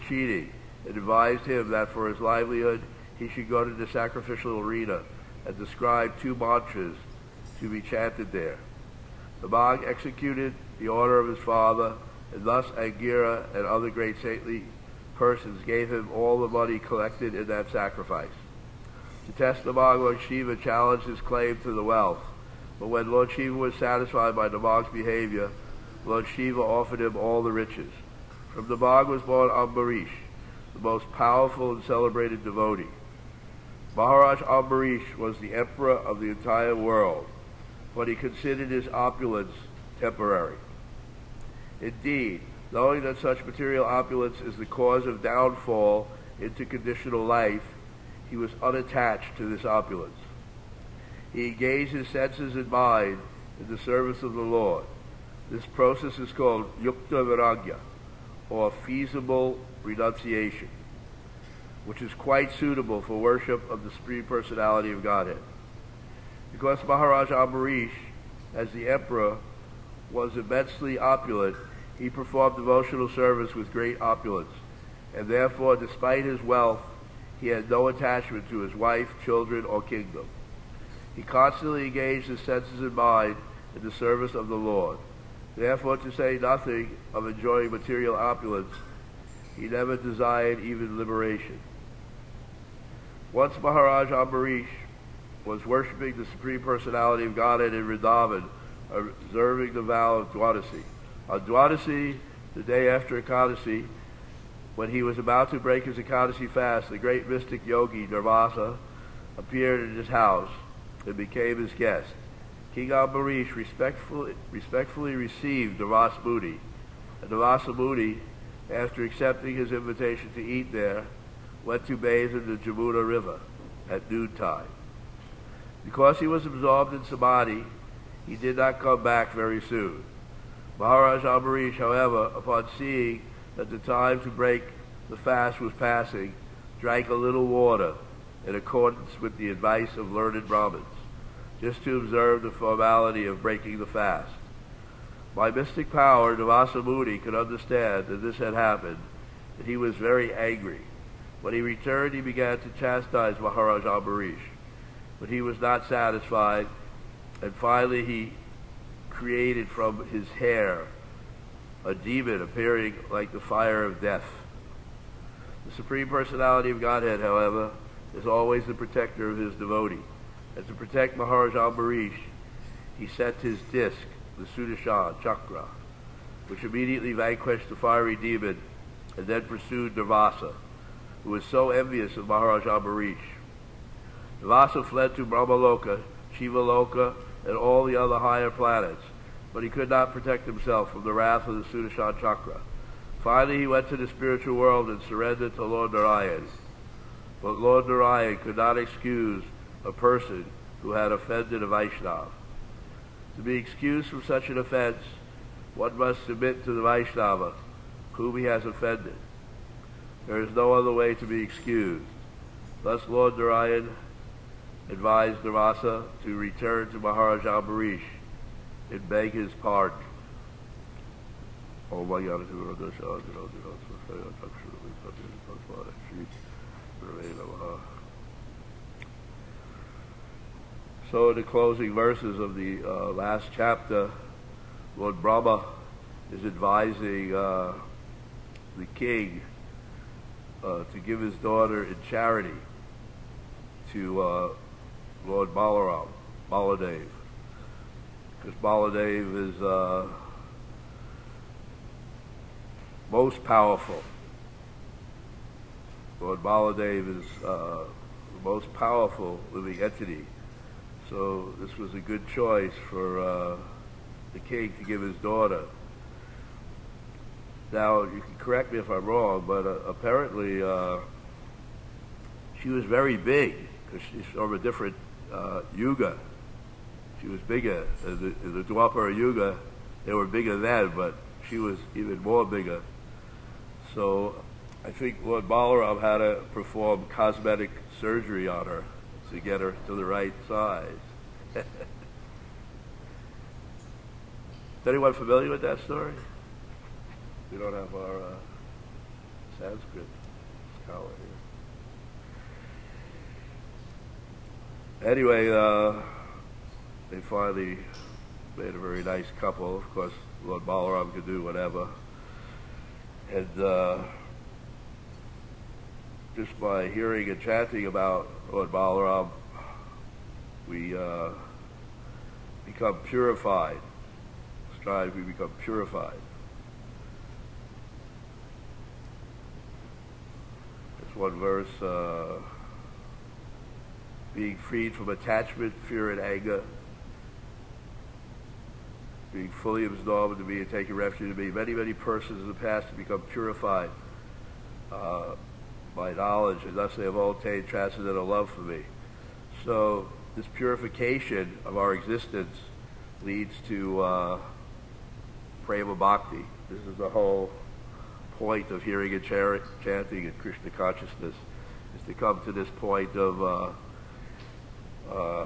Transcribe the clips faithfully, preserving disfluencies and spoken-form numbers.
Urshidi and advised him that for his livelihood he should go to the sacrificial arena and describe two mantras to be chanted there. The monk executed the order of his father, and thus Angira and other great saintly persons gave him all the money collected in that sacrifice. To test the monk, Lord Shiva challenged his claim to the wealth, but when Lord Shiva was satisfied by the monk's behavior, Lord Shiva offered him all the riches. From the monk was born Ambarish, the most powerful and celebrated devotee. Maharaj Ambarish was the emperor of the entire world, but he considered his opulence temporary. Indeed, knowing that such material opulence is the cause of downfall into conditional life, he was unattached to this opulence. He engaged his senses and mind in the service of the Lord. This process is called Yukta Viragya, or feasible renunciation, which is quite suitable for worship of the Supreme Personality of Godhead. Because Maharaj Ambarish, as the emperor, was immensely opulent, he performed devotional service with great opulence, and therefore, despite his wealth, he had no attachment to his wife, children, or kingdom. He constantly engaged his senses and mind in the service of the Lord. Therefore, to say nothing of enjoying material opulence, he never desired even liberation. Once Maharaj Ambarish was worshipping the Supreme Personality of Godhead in Vrindavan, observing the vow of Dwadasi. On Dwadasi, the day after Ekadasi, when he was about to break his Ekadasi fast, the great mystic yogi Durvasa appeared in his house and became his guest. King Ambarish respectfully, respectfully received Durvasa Muni, and Durvasa Muni, after accepting his invitation to eat there, went to bathe in the Jamuna River at noontime. Because he was absorbed in samadhi, he did not come back very soon. Maharaj Ambarish, however, upon seeing that the time to break the fast was passing, drank a little water in accordance with the advice of learned Brahmins, just to observe the formality of breaking the fast. By mystic power, Durvasa Muni could understand that this had happened, and he was very angry. When he returned, he began to chastise Maharaj Ambarish, but he was not satisfied, and finally he created from his hair a demon appearing like the fire of death. The Supreme Personality of Godhead, however, is always the protector of his devotee. And to protect Maharaj Ambarish, he sent his disc, the Sudarshan Chakra, which immediately vanquished the fiery demon and then pursued Durvasa, who was so envious of Maharaj Ambarish. Durvasa fled to Brahmaloka, Shivaloka, and all the other higher planets, but he could not protect himself from the wrath of the Sudarshan Chakra. Finally, he went to the spiritual world and surrendered to Lord Narayan. But Lord Narayan could not excuse a person who had offended a Vaishnava. To be excused from such an offense, one must submit to the Vaishnava whom he has offended. There is no other way to be excused. Thus Lord Narayan advised Durvasa to return to Maharaj Ambarish and beg his pardon. Oh my God. So in the closing verses of the uh, last chapter, Lord Brahma is advising uh, the king uh, to give his daughter in charity to uh, Lord Balaram, Baladev, because Baladev is uh, most powerful. Lord Baladev is uh, the most powerful living entity. So this was a good choice for uh, the king to give his daughter. Now, you can correct me if I'm wrong, but uh, apparently uh, she was very big, because she's from a different uh, yuga. She was bigger. In the, in the Dwapara Yuga, they were bigger then, but she was even more bigger. So I think Lord Balaram had to perform cosmetic surgery on her to get her to the right size. Is anyone familiar with that story? We don't have our uh, Sanskrit scholar here. Anyway, uh, they finally made a very nice couple. Of course, Lord Balaram could do whatever. And uh, just by hearing and chanting about Lord Balaram, we uh, become purified. Strive, we become purified. There's one verse, uh, being freed from attachment, fear, and anger, being fully absorbed in me and taking refuge in me. Many, many persons in the past have become purified uh, by knowledge, and thus they have all attained transcendental love for me. So this purification of our existence leads to uh, prema bhakti. This is the whole point of hearing and char- chanting and Krishna consciousness, is to come to this point of uh, uh,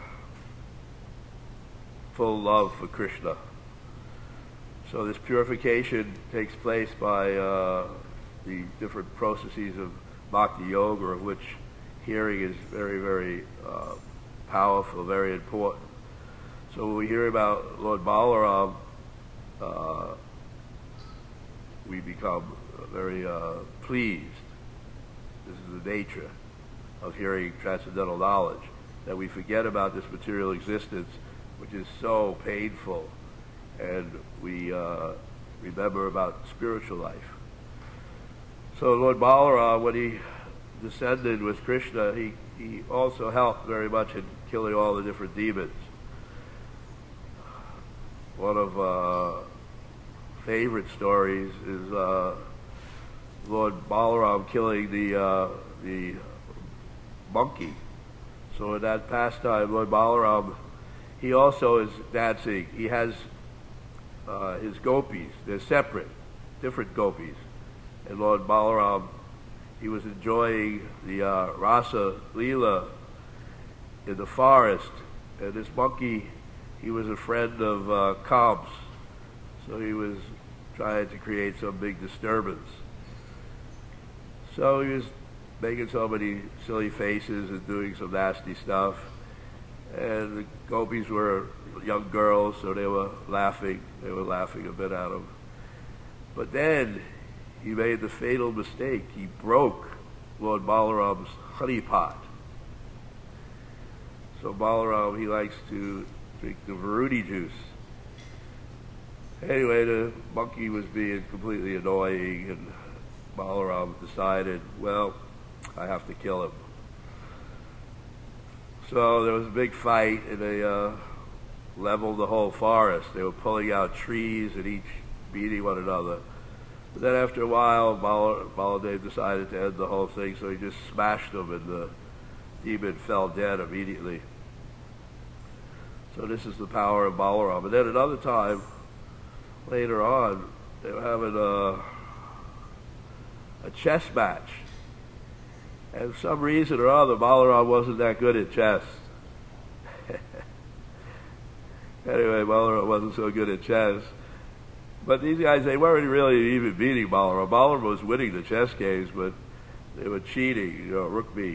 full love for Krishna. So this purification takes place by uh, the different processes of bhakti yoga, of which hearing is very, very uh, powerful, very important. So when we hear about Lord Balaram, uh, we become very uh, pleased. This is the nature of hearing transcendental knowledge, that we forget about this material existence, which is so painful, and we uh, remember about spiritual life. So Lord Balaram, when he descended with Krishna, he, he also helped very much in killing all the different demons. One of uh, favorite stories is uh, Lord Balaram killing the uh, the monkey. So in that pastime, Lord Balaram, he also is dancing. He has uh, his gopis. They're separate, different gopis. And Lord Balaram, he was enjoying the uh, Rasa Leela in the forest. And this monkey, he was a friend of uh, Kam's. So he was trying to create some big disturbance. So he was making so many silly faces and doing some nasty stuff. And the gopis were young girls, so they were laughing. They were laughing a bit at him. But then he made the fatal mistake. He broke Lord Balaram's honey pot. So Balaram, he likes to drink the Varuti juice. Anyway, the monkey was being completely annoying, and Balaram decided, well, I have to kill him. So there was a big fight, and they uh, leveled the whole forest. They were pulling out trees and each beating one another. But then after a while, Bal- Baladev decided to end the whole thing, so he just smashed them, and the demon fell dead immediately. So this is the power of Balaram. And then another time, later on, they were having a, a chess match. And for some reason or other, Balaram wasn't that good at chess. Anyway, Balaram wasn't so good at chess. But these guys, they weren't really even beating Balaram. Balaram was winning the chess games, but they were cheating. You know, Rukmini.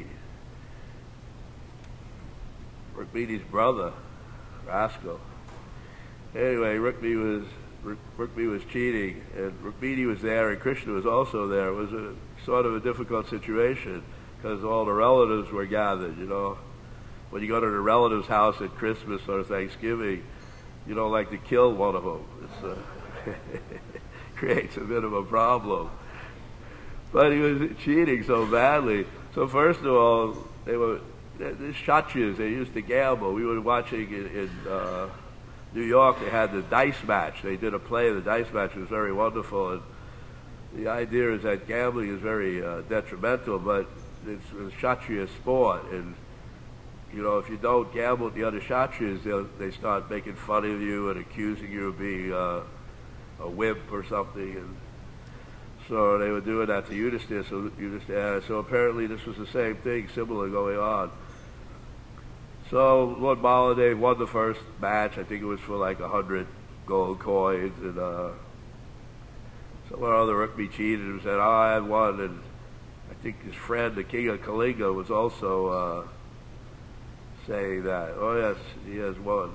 Rukmini's brother, Rascal. Anyway, Rukmini was Rukmini was cheating, and Rukmini was there, and Krishna was also there. It was a sort of a difficult situation because all the relatives were gathered. You know, when you go to the relative's house at Christmas or Thanksgiving, you don't like to kill one of them. It's uh, creates a bit of a problem. But he was cheating so badly. So first of all, they were the Kshatriyas. They used to gamble. We were watching in, in uh, New York. They had the dice match. They did a play of the dice match. It was very wonderful. And the idea is that gambling is very uh, detrimental, but it's a Kshatriya sport. And you know, if you don't gamble with the other Kshatriyas, they start making fun of you and accusing you of being uh, a wimp or something. And so they were doing that to Yudhisthira. So, Yudhisthira, so apparently this was the same thing, similar going on. So Lord Baladev won the first match. I think it was for like a hundred gold coins, and uh, Someone or other Rukmi cheated and said, oh, I had one, and I think his friend, the king of Kalinga, was also uh, saying that. Oh yes, he has one.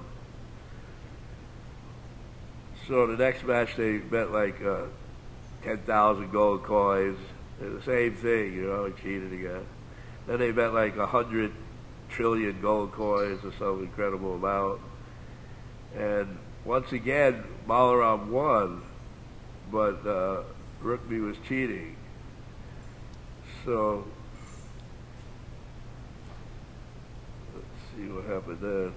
So the next match they bet like uh, ten thousand gold coins. The same thing, you know, he cheated again. Then they bet like a hundred trillion gold coins or some incredible amount. And once again, Balaram won, but uh, Rukmi was cheating. So, let's see what happened then.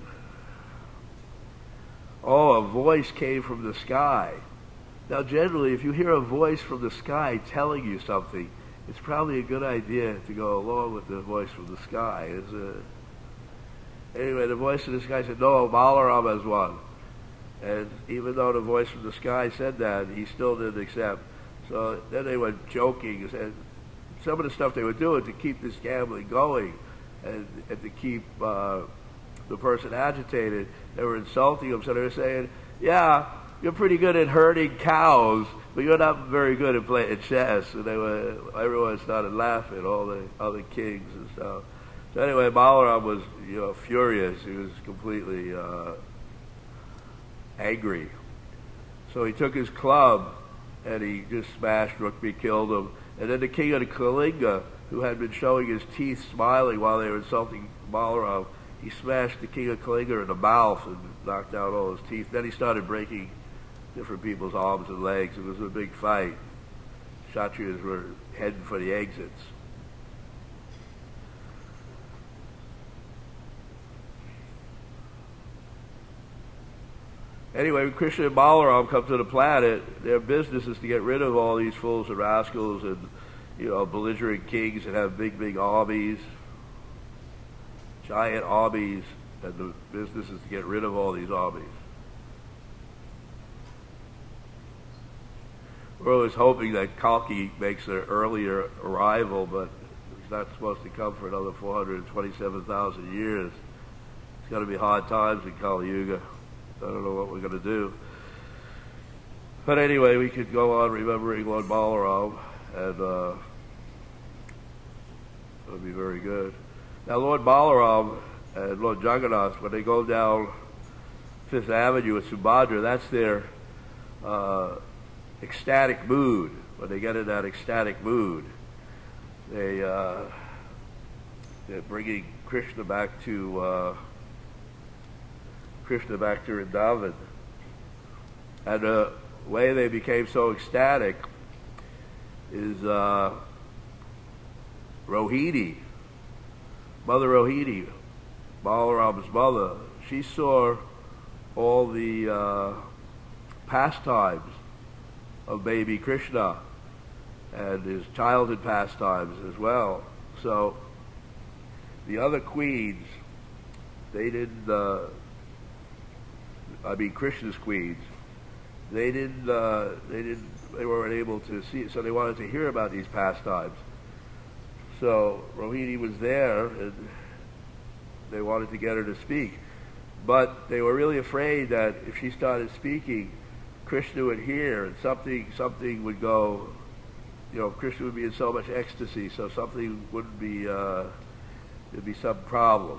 Oh, a voice came from the sky. Now, generally, if you hear a voice from the sky telling you something, it's probably a good idea to go along with the voice from the sky. It's a... Anyway, the voice of the sky said, no, Balaram has won. And even though the voice from the sky said that, he still didn't accept. So then they went joking. And some of the stuff they were doing to keep this gambling going and, and to keep uh, the person agitated, they were insulting him. So they were saying, yeah, you're pretty good at herding cows, but you're not very good at playing chess. And they were, everyone started laughing, all the other kings and stuff. So anyway, Balaram was, you know, furious. He was completely uh, angry. So he took his club and he just smashed Rukmi, killed him. And then the king of the Kalinga, who had been showing his teeth smiling while they were insulting Balaram, he smashed the king of Kalinga in the mouth and knocked out all his teeth. Then he started breaking different people's arms and legs. It was a big fight. Kshatriyas were heading for the exits. Anyway, when Krishna and Balaram come to the planet, their business is to get rid of all these fools and rascals and, you know, belligerent kings that have big, big armies, giant armies, and the business is to get rid of all these armies. We're always hoping that Kalki makes an earlier arrival, but he's not supposed to come for another four hundred twenty-seven thousand years. It's going to be hard times in Kali Yuga. I don't know what we're going to do. But anyway, we could go on remembering Lord Balaram, and uh, it would be very good. Now, Lord Balaram and Lord Jagannath, when they go down Fifth Avenue at Subhadra, that's their uh, ecstatic mood. When they get in that ecstatic mood, they, uh, they're bringing Krishna back to... Uh, Krishna back to Vrindavan. And the way they became so ecstatic is uh, Rohini, Mother Rohini, Balaram's mother. She saw all the uh, pastimes of baby Krishna and his childhood pastimes as well. So the other queens, they didn't... Uh, I mean, Krishna's queens. They didn't. Uh, they didn't. They weren't able to see it, so they wanted to hear about these pastimes. So Rohini was there, and they wanted to get her to speak, but they were really afraid that if she started speaking, Krishna would hear, and something something would go. You know, Krishna would be in so much ecstasy, so something wouldn't be. Uh, there'd be some problem.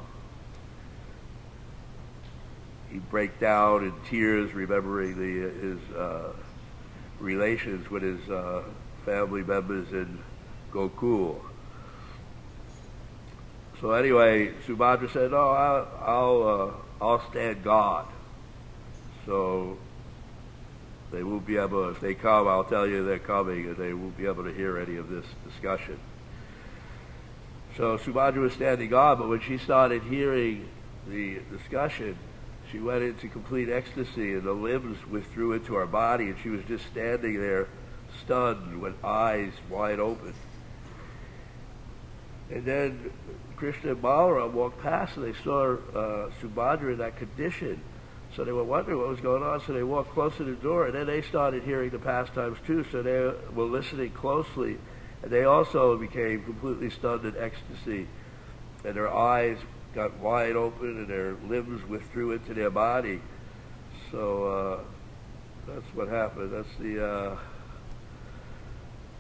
He'd break down in tears, remembering the, his uh, relations with his uh, family members in Gokul. So anyway, Subhadra said, "No, I'll I'll, uh, I'll stand guard. So they won't be able. If they come, I'll tell you they're coming, and they won't be able to hear any of this discussion." So Subhadra was standing guard, but when she started hearing the discussion, she went into complete ecstasy, and the limbs withdrew into her body, and she was just standing there, stunned, with eyes wide open. And then Krishna and Balaram walked past, and they saw uh, Subhadra in that condition. So they were wondering what was going on, so they walked close to the door, and then they started hearing the pastimes too, so they were listening closely, and they also became completely stunned in ecstasy, and their eyes got wide open and their limbs withdrew into their body. So uh, that's what happened. That's the uh,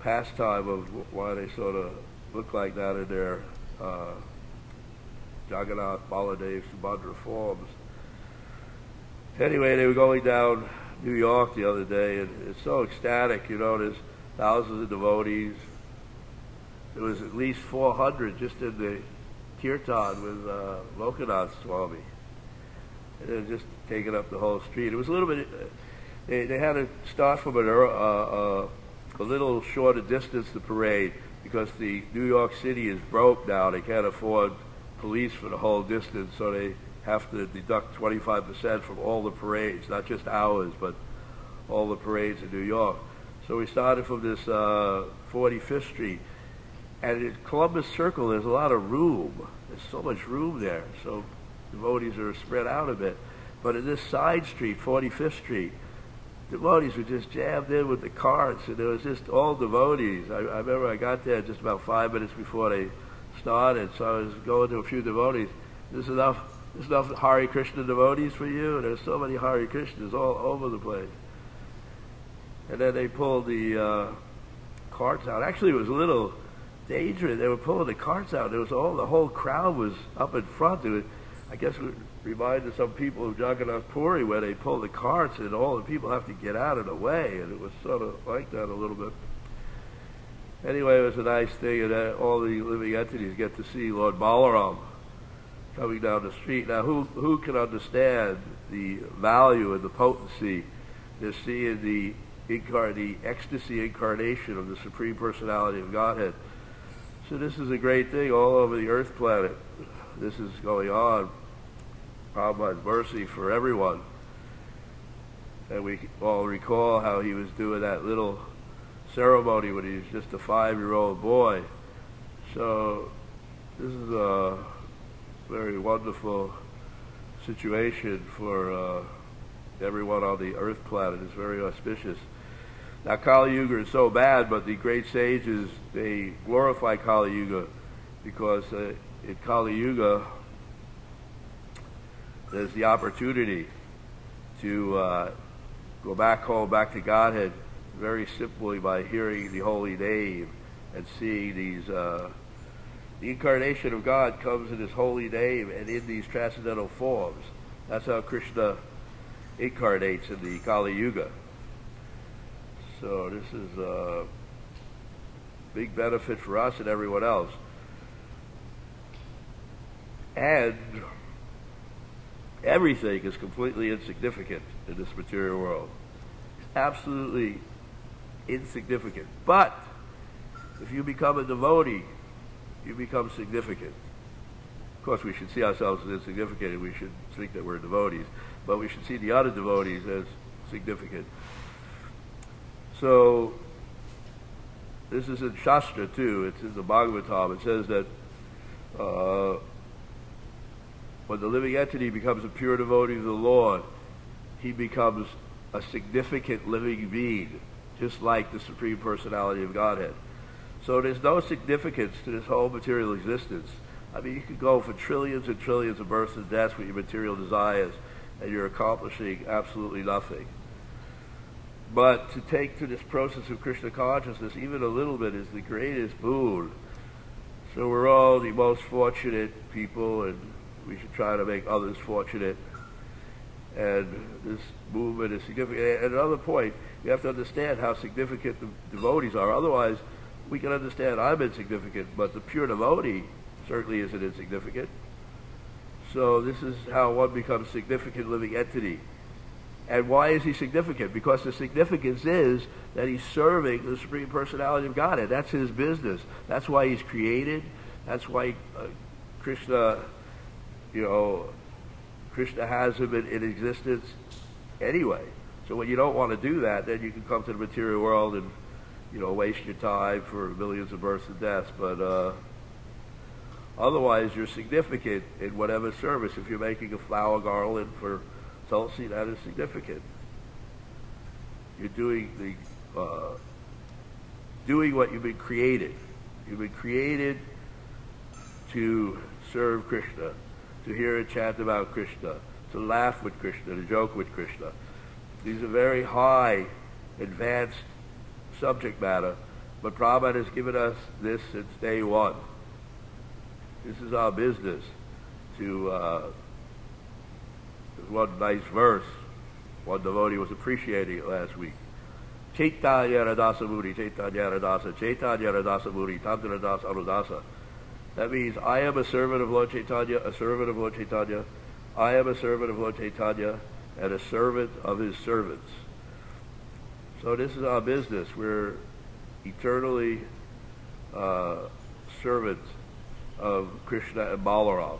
pastime of why they sort of look like that in their uh, Jagannath, Baladev, Subhadra forms. Anyway, they were going down New York the other day, and it's so ecstatic, you know, there's thousands of devotees. There was at least four hundred just in the kirtan with uh, Lokanath Swami. And they were just taking up the whole street. It was a little bit, uh, they, they had to start from an, uh, uh, a little shorter distance, the parade, because the New York City is broke now. They can't afford police for the whole distance, so they have to deduct twenty-five percent from all the parades, not just ours, but all the parades in New York. So we started from this uh, forty-fifth Street, and in Columbus Circle there's a lot of room. There's so much room there, so devotees are spread out a bit. But in this side street, forty-fifth Street, devotees were just jammed in with the carts, and there was just all devotees. I, I remember I got there just about five minutes before they started, so I was going to a few devotees. There's enough, there's enough Hare Krishna devotees for you, and there's so many Hare Krishnas all over the place. And then they pulled the uh, carts out. Actually, it was a little dangerous. They were pulling the carts out. There was all the whole crowd was up in front. It was, I guess it reminded some people of Jagannath Puri, where they pull the carts and all the people have to get out of the way, and it was sort of like that a little bit. Anyway, it was a nice thing, and uh, all the living entities get to see Lord Balaram coming down the street. Now, who who can understand the value and the potency to seeing the incar- the ecstasy incarnation of the Supreme Personality of Godhead? So this is a great thing all over the earth planet. This is going on. Prabhupada's mercy for everyone. And we all recall how he was doing that little ceremony when he was just a five-year-old boy. So this is a very wonderful situation for uh, everyone on the earth planet. It's very auspicious. Now, Kali Yuga is so bad, but the great sages, they glorify Kali Yuga because uh, in Kali Yuga there's the opportunity to uh, go back home, back to Godhead, very simply by hearing the holy name and seeing these. Uh, the incarnation of God comes in His holy name and in these transcendental forms. That's how Krishna incarnates in the Kali Yuga. So this is a big benefit for us and everyone else. And everything is completely insignificant in this material world. It's absolutely insignificant. But if you become a devotee, you become significant. Of course, we should see ourselves as insignificant, and we should think that we're devotees, but we should see the other devotees as significant. So this is in Shastra too. It's in the Bhagavatam. It says that uh, when the living entity becomes a pure devotee of the Lord, he becomes a significant living being, just like the Supreme Personality of Godhead. So there's no significance to this whole material existence. I mean, you could go for trillions and trillions of births and deaths with your material desires, and you're accomplishing absolutely nothing. But to take to this process of Krishna consciousness, even a little bit, is the greatest boon. So we're all the most fortunate people, and we should try to make others fortunate. And this movement is significant. And another point, you have to understand how significant the devotees are. Otherwise, we can understand I'm insignificant, but the pure devotee certainly isn't insignificant. So this is how one becomes significant living entity. And why is he significant? Because the significance is that he's serving the Supreme Personality of Godhead. That's his business. That's why he's created. That's why uh, Krishna, you know, Krishna has him in, in existence anyway. So when you don't want to do that, then you can come to the material world and, you know, waste your time for millions of births and deaths. But uh, otherwise, you're significant in whatever service. If you're making a flower garland for Tulsi, that is significant. You're doing the uh, doing what you've been created. You've been created to serve Krishna, to hear a chant about Krishna, to laugh with Krishna, to joke with Krishna. These are very high, advanced subject matter But Prabhupada has given us this since day one. This is our business. To uh, there's one nice verse. One devotee was appreciating it last week. Chaitanya Radasa Muni, Chaitanya Radasa, Chaitanya Radasa Muni, Tanta Radasa Anudasa. That means I am a servant of Lord Chaitanya, a servant of Lord Chaitanya. I am a servant of Lord Chaitanya, and a servant of his servants. So this is our business. We're eternally uh, servants of Krishna and Balaram.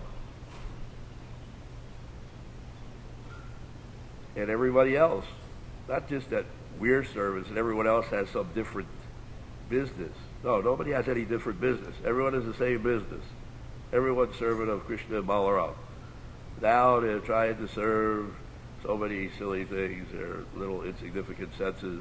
And everybody else. Not just that we're servants and everyone else has some different business. No, nobody has any different business. Everyone is the same business. Everyone's servant of Krishna and Balaram. Now they're trying to serve so many silly things, their little insignificant senses.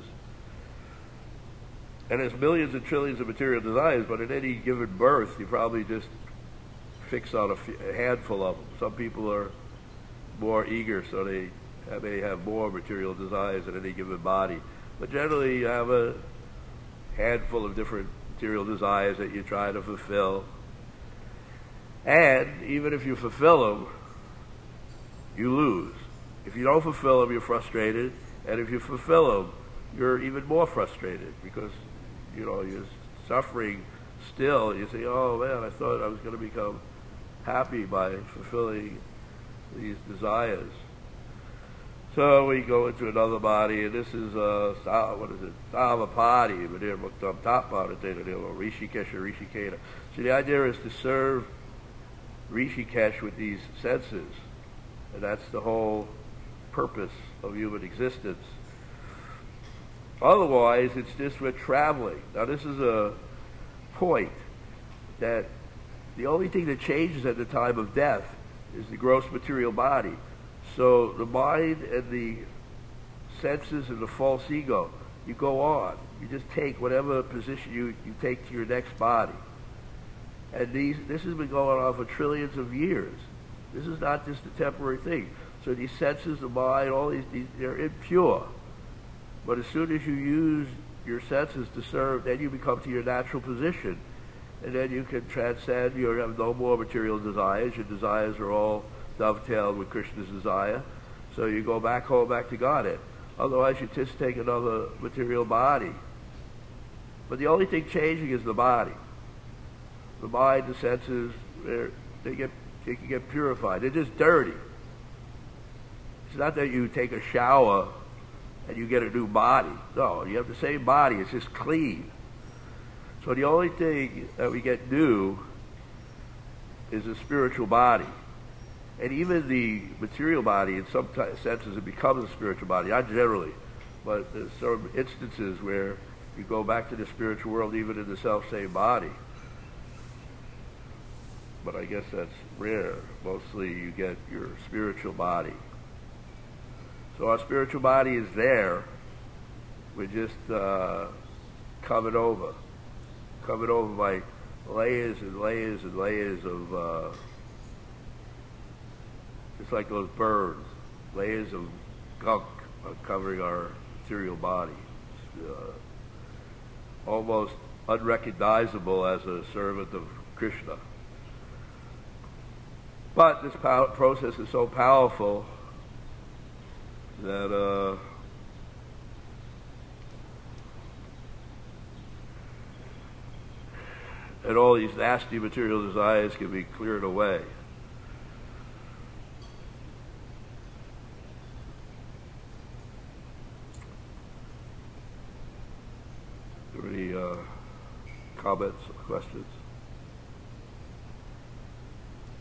And there's millions and trillions of material desires, but at any given birth, you probably just fix on a, few, a handful of them. Some people are more eager, so they may have more material desires in any given body. But generally, you have a handful of different material desires that you try to fulfill. And even if you fulfill them, you lose. If you don't fulfill them, you're frustrated. And if you fulfill them, you're even more frustrated because, you know, you're suffering still. You say, oh man, I thought I was going to become happy by fulfilling these desires. So we go into another body, and this is, uh, what is it? Savapati, Muktam Tapara, Rishikesha, Rishiketa. So the idea is to serve Rishikesh with these senses. And that's the whole purpose of human existence. Otherwise, it's just we're traveling. Now, this is a point that the only thing that changes at the time of death is the gross material body. So the mind and the senses and the false ego, you go on. You just take whatever position you, you take to your next body. And these, this has been going on for trillions of years. This is not just a temporary thing. So these senses, the mind, all these, these they're impure. But as soon as you use your senses to serve, then you become to your natural position. And then you can transcend, you have no more material desires. Your desires are all dovetailed with Krishna's desire. So you go back home, back to Godhead. Otherwise you just take another material body. But the only thing changing is the body. The mind, the senses, they get they can get purified. They're just dirty. It's not that you take a shower and you get a new body. No, you have the same body. It's just clean. So the only thing that we get new is a spiritual body. And even the material body, in some t- senses, it becomes a spiritual body. Not generally, but there's some instances where you go back to the spiritual world even in the self-same body. But I guess that's rare. Mostly you get your spiritual body. So our spiritual body is there. We're just uh, covered over. Covered over by layers and layers and layers of, uh, just like those birds, layers of gunk are covering our material body. It's, uh, almost unrecognizable as a servant of Krishna. But this pow- process is so powerful that uh, and all these nasty material desires can be cleared away. Are there any uh, comments or questions?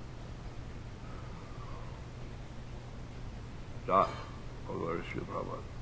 Not. Oh, Lord, Srila Prabhupada.